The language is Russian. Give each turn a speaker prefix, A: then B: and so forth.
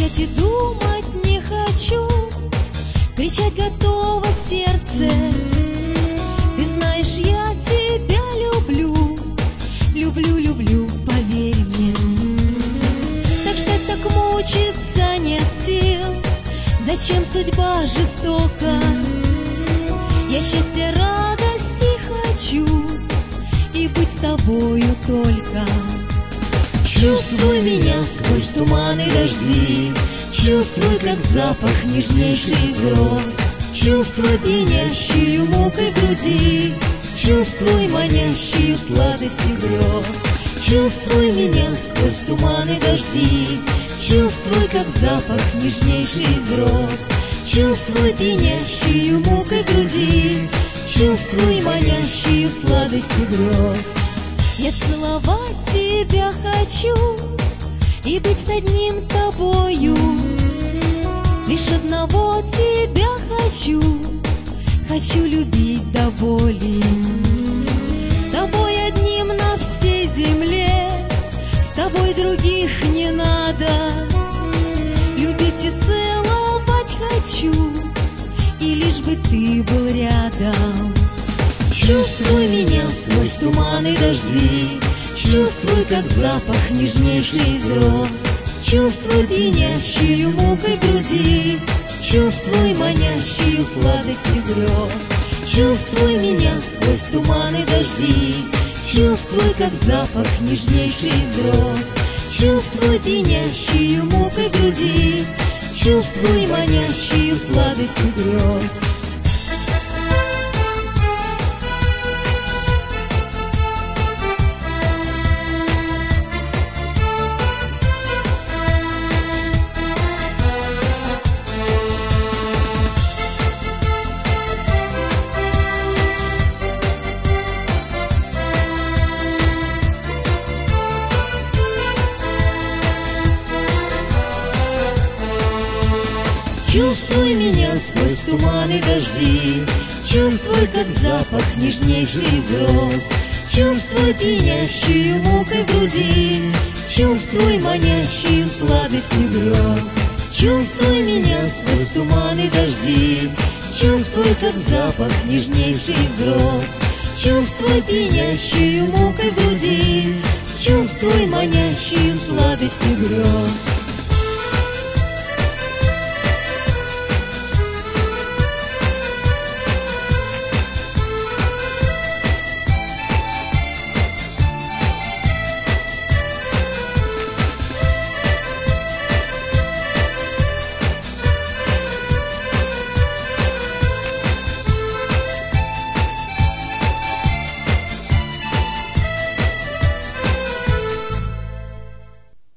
A: Молчать и думать не хочу, кричать готово сердце. Ты знаешь, я тебя люблю, люблю, люблю, поверь мне. Так ждать, так мучиться нет сил. Зачем судьба жестока? Я счастья, радости хочу и быть с тобою только. Чувствуй меня сквозь туманы и дожди, чувствуй, как запах нежнейший из роз, чувствуй пьянящую мукой груди, чувствуй манящую сладостью грез. Чувствуй меня сквозь туманы и дожди, чувствуй, как запах нежнейший из роз, чувствуй пьянящую мукой груди, чувствуй манящую сладостью грез. Я целовать тебя хочу и быть с одним тобою. Лишь одного тебя хочу, хочу любить до боли. С тобой одним на всей земле, с тобой других не надо. Любить и целовать хочу, и лишь бы ты был рядом. Чувствуй меня сквозь туманы и дожди, чувствуй, как запах нежнейший из роз, чувствуй пьянящую мукой груди, чувствуй манящую сладостью грез. Чувствуй меня сквозь туманы и дожди, чувствуй, как запах нежнейший из роз, чувствуй пьянящую мукой груди, чувствуй манящую сладостью грез. Чувствуй меня сквозь туманы и дожди, чувствуй, как запах нежнейший из роз, чувствуй пьянящую мукой груди, чувствуй манящую сладостью грез. Чувствуй меня сквозь туманы и дожди, чувствуй, как запах нежнейший из роз, чувствуй пьянящую мукой груди, чувствуй манящую сладостью грез.